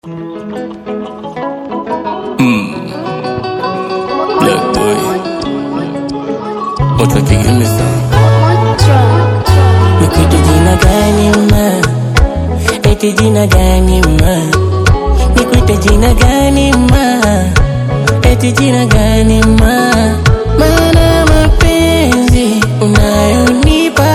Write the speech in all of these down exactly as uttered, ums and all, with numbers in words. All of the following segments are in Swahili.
Black boy, utapiga misa. Nikuite jina gani ma? Eti jina gani ma? Nikuite jina gani ma? Eti jina gani ma? Maana mapenzi unayonipa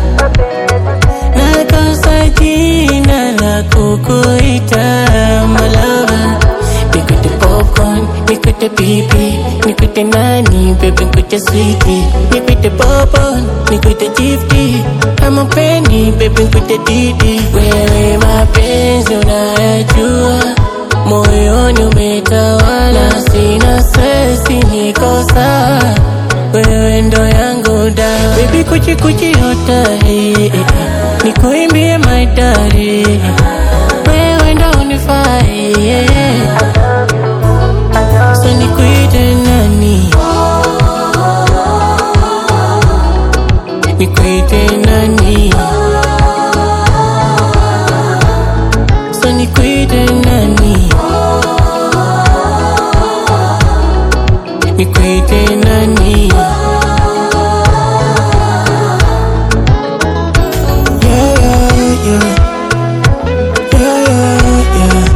nakosa jina la kukuita malava. Nikuite popcorn, nikuite pipi, nikuite nani, baby nikuite sweetie. Nikuite popcorn, nikuite gifty, ama penny, baby nikuite didi. Wewe mapenzi unayajua, moyoni umetawala. Sina stress, niko sawa, wewe ndo yangu dawa. Baby kuchi kuchi hota, hey, hey, hey. Nikuimbie my daddy, wewe ndo unifai, yeah. So nikuite nani? Nikuite nani? So nikuite nani? Nikuite nani? Yeah, yeah, yeah. Yeah, yeah, yeah.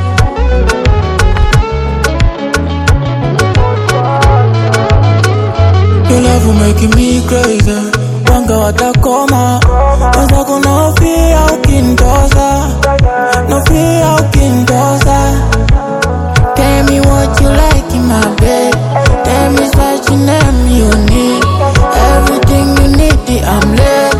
Your love will make me crazy. Wanga watakoma, kwanza kuna fear ukinitosa, no fear ukinitosa. Tell me what you like in my bed, tell me such a name you need. Everything you need, I'm late.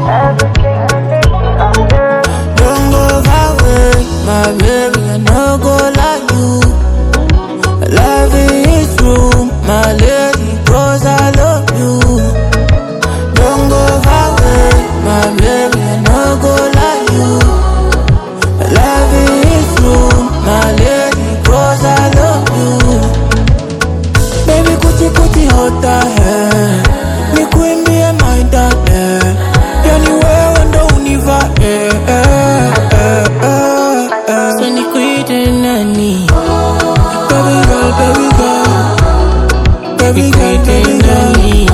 Don't go that way, my baby, I no go like you. Love is true, my lady, cause I love you. Don't go that way, my baby, I no go like you. Love is true, my lady, cause I love you. Baby, kuchi kuchi hota hai, nikuimbie my darling. Yani wewe ndo univa, eh, eh, eh, eh, eh. So nikuite nani? Baby girl, baby girl, baby girl, baby girl.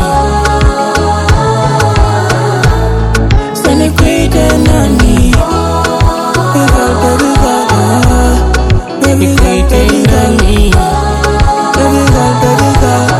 So nikuite nani? Baby girl, baby girl, baby girl, baby girl, baby girl, baby girl.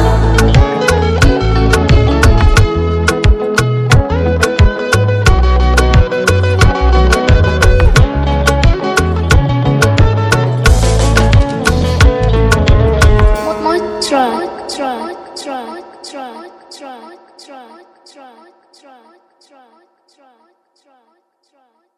Track, track, track, track, track, track, track, track, track, track, track.